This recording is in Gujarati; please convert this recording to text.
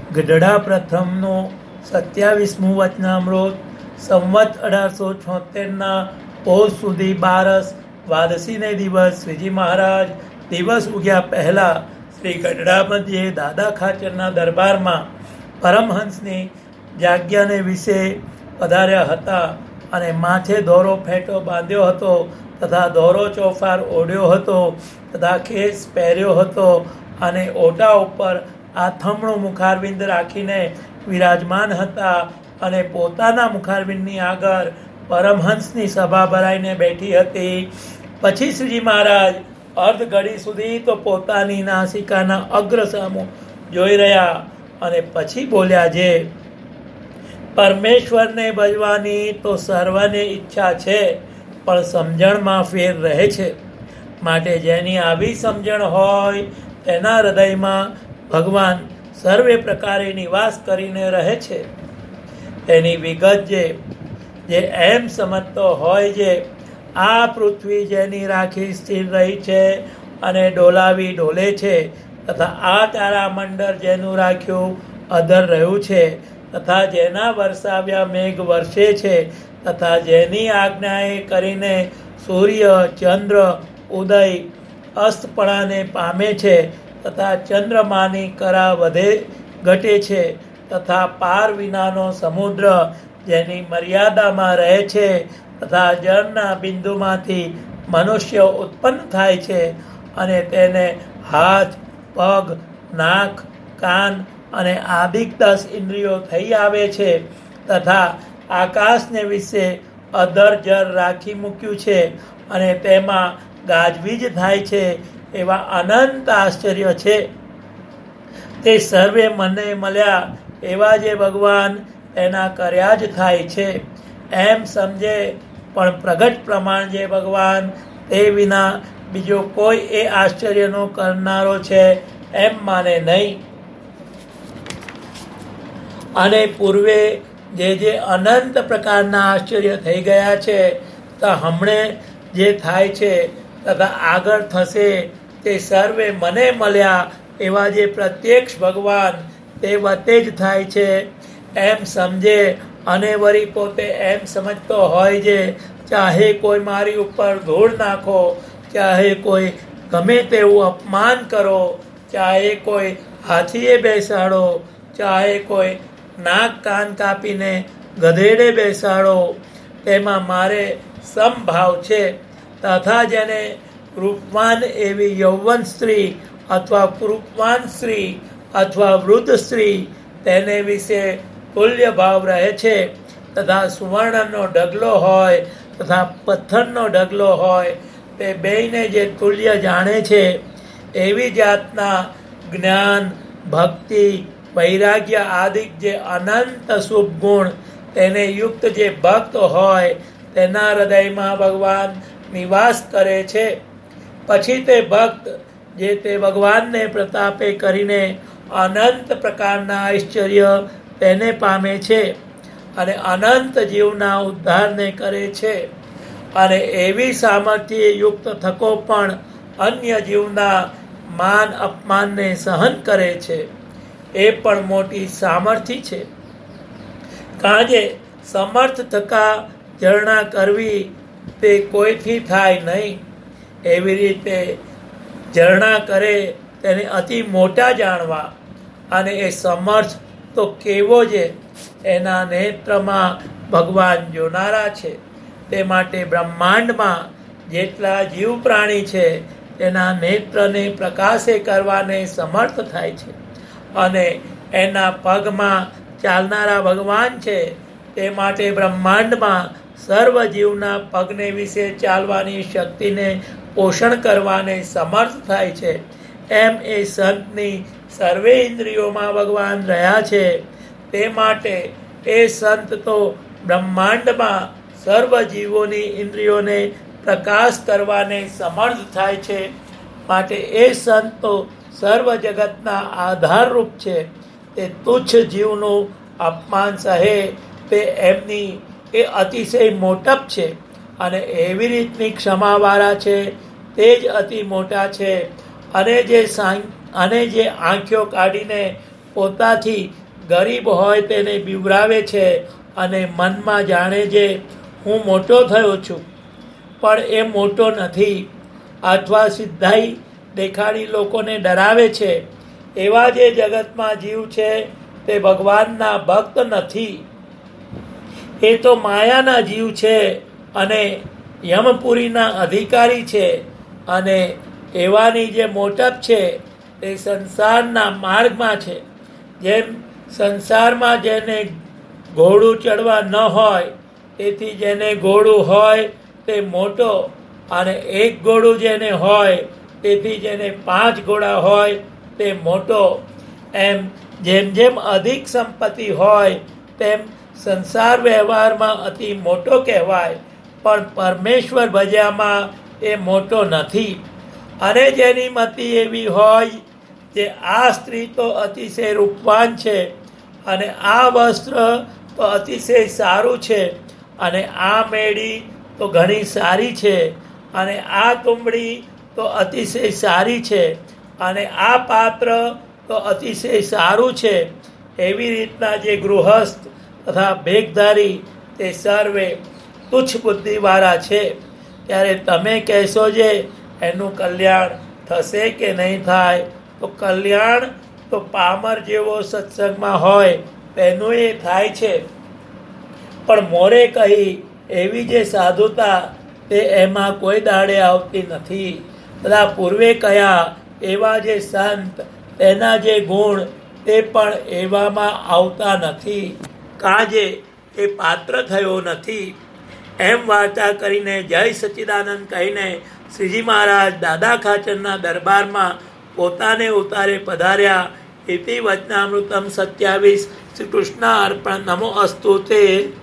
ગઢડા પ્રથમનો 27મું વચનામૃત સંવત 1876 પોષ સુધી બારસ દ્વાદશીને દિવસ શ્રીજી મહારાજ દિવસ ઉગ્યા પહેલા શ્રી ગઢડા મધ્યે દાદા ખાચરના દરબારમાં પરમહંસની જાજ્ઞાને વિશે પધાર્યા હતા અને માથે દોરો ફેંટો બાંધ્યો હતો તથા દોરો ચોફાર ઓઢ્યો હતો તથા ખેસ પહેર્યો હતો અને ઓટા ઉપર આથમણું મુખારવિંદ રાખીને વિરાજમાન હતા અને પોતાના મુખારવિંદની આગળ પરમહંસની સભા ભરાઈને બેઠી હતી. પછી શ્રીજી મહારાજ અર્ધ ઘડી સુધી તો પોતાની નાસિકાના અગ્ર સામું જોઈ રહ્યા અને પછી બોલ્યા, જે પરમેશ્વરને ભજવાની તો સર્વને ઈચ્છા છે, પણ સમજણમાં ફેર રહે છે. માટે જેની આવી સમજણ હોય તેના હૃદયમાં ભગવાન સર્વે પ્રકારે નિવાસ કરીને રહે છે. તેની વિગત જે એમ સમજતો હોય જે આ પૃથ્વી જેની રાખી સ્થિર રહી છે અને ડોલાવી ડોલે છે, તથા આ તારામંડળ જેનું રાખ્યું અધર રહ્યું છે, તથા જેના વરસાવ્યા મેઘ વર્ષે છે, તથા જેની આજ્ઞાએ કરીને સૂર્ય ચંદ્ર ઉદય અસ્તપણાને પામે છે, તથા ચંદ્રમાની કરા વધે ઘટે છે, તથા પાર વિનાનો સમુદ્ર જેની મર્યાદામાં રહે છે, તથા જળના બિંદુમાંથી મનુષ્ય ઉત્પન્ન થાય છે અને તેને હાથ પગ નાક કાન અને આદિક 10 ઇન્દ્રિયો થઈ આવે છે, તથા આકાશને વિશે અધર જર રાખી મૂક્યું છે અને તેમાં ગાજવીજ થાય છે, એવા અનંત આશ્ચર્ય છે. તે સર્વે મને મળ્યા એવા જે ભગવાન એના કર્યા જ થાય છે એમ સમજે, પણ પ્રગટ પ્રમાણ જે ભગવાન તે વિના બીજો કોઈ એ આશ્ચર્યનો કરનારો છે એમ માને નહીં. અને પૂર્વે જે અનંત પ્રકારના આશ્ચર્ય થઈ ગયા છે, તો હમણે જે થાય છે તથા આગળ થશે તે સર્વે મને મળ્યા એવા જે પ્રત્યક્ષ ભગવાન તે વતે જ થાય છે એમ સમજે. અને વળી પોતે એમ સમજતો હોય જે ચાહે કોઈ મારી ઉપર ધૂળ નાખો, ચાહે કોઈ ગમે તેવું અપમાન કરો, ચાહે કોઈ હાથીએ બેસાડો, ચાહે કોઈ નાક કાન કાપીને ગધેડે બેસાડો, તેમાં મારે સમભાવ છે. તથા જેને રૂપવાન એવી યૌવન સ્ત્રી અથવા રૂપવાન સ્ત્રી અથવા વૃદ્ધ સ્ત્રી તેને વિશે તુલ્ય ભાવ રહે છે, તથા સુવર્ણનો ઢગલો હોય તથા પથ્થરનો ઢગલો હોય, તે બેયને જે તુલ્ય જાણે છે, એવી જાતના જ્ઞાન ભક્તિ વૈરાગ્ય આદિક જે અનંત શુભ ગુણ તેને યુક્ત જે ભક્ત હોય તેના હૃદયમાં ભગવાન નિવાસ કરે છે. પછી તે ભક્ત જે તે ભગવાનને પ્રતાપે કરીને અનંત પ્રકારના ઐશ્વર્ય તેને પામે છે અને અનંત જીવના ઉદ્ધારને કરે છે, અને એવી સામર્થ્ય યુક્ત થકો પણ અન્ય જીવના માન અપમાનને સહન કરે છે. એ પણ મોટી સામર્થ્ય છે. કાજે સમર્થ થકા જરણા કરવી તે કોઈથી થાય નહીં. એવી રીતે જરણા કરે તેને અતિ મોટા જાણવા, અને એ સમર્થ તો કેવો છે એના નેત્રમાં ભગવાન જોનારા છે. તે માટે બ્રહ્માંડમાં જેટલા જીવ પ્રાણી છે તેના નેત્રને પ્રકાશે કરવાને સમર્થ થાય છે, અને એના પગમાં ચાલનારા ભગવાન છે. તે માટે બ્રહ્માંડમાં સર્વ જીવના પગને વિશે ચાલવાની શક્તિને પોષણ કરવાને સમર્થ થાય છે. એમ એ સંતની સર્વે ઇન્દ્રિયોમાં ભગવાન રહ્યા છે. તે માટે એ સંત તો બ્રહ્માંડમાં સર્વ જીવોની ઇન્દ્રિયોને પ્રકાશ કરવાને સમર્થ થાય છે. માટે એ સંત તો સર્વ જગતના આધારરૂપ છે. તે તુચ્છ જીવનું અપમાન સહે તે એમની એ અતિશય મોટપ છે, અને એવી રીતની ક્ષમાવાળા છે તે જ અતિ મોટા છે. અને જે આંખો કાઢીને પોતાથી ગરીબ હોય તેને બીવરાવે છે અને મનમાં જાણે છે હું મોટો થયો છું, પણ એ મોટો નથી. અથવા સિદ્ધાઈ દેખાડી લોકોને ડરાવે છે. એવા જે જગતમાં જીવ છે તે ભગવાનના ભક્ત નથી. એ તો માયાના જીવ છે અને યમપુરીના અધિકારી છે. અને એવાની જે મોટપ છે તે સંસારના માર્ગમાં છે. જેમ સંસારમાં જેને ઘોડું ચડવા ન હોય તેથી જેને ઘોડું હોય તે મોટો, અને એક ઘોડું જેને હોય તેથી જેને 5 ઘોડા હોય તે મોટો. એમ જેમ જેમ અધિક સંપત્તિ હોય તેમ સંસાર વ્યવહારમાં અતિ મોટો કહેવાય, પણ પરમેશ્વર ભજ્યામાં એ મોટો નથી. અને જેની મતિ એવી હોય જે આ સ્ત્રી તો અતિશય રૂપવાન છે, અને આ વસ્ત્ર તો અતિશય સારું છે, અને આ મેળી તો ઘણી સારી છે, અને આ તુંબડી તો અતિશય સારી છે, અને આ પાત્ર તો અતિશય સારું છે. એવી રીતના જે ગૃહસ્થ તથા ભેખધારી તે સર્વે તુચ્છ બુદ્ધિવાળા છે. ત્યારે તમે કહેશો જે એનું કલ્યાણ થશે કે નહીં થાય? તો કલ્યાણ તો પામર જેવો સત્સંગમાં હોય તેનું એ થાય છે, પણ મોરે કહી એવી જે સાધુતા તે એમાં કોઈ દાડે આવતી નથી. તથા પૂર્વે કયા એવા જે સંત તેના જે ગુણ તે પણ એવામાં આવતા નથી, કાજે એ પાત્ર થયો નથી. એમ વાર્તા કરીને જય સચ્ચિદાનંદ કહીને શ્રીજી મહારાજ દાદા ખાચરના દરબારમાં પોતાને ઉતારે પધાર્યા. ઇતિ વચનામૃતમ 27. શ્રી કૃષ્ણ અર્પણ. નમો અસ્તુ તે.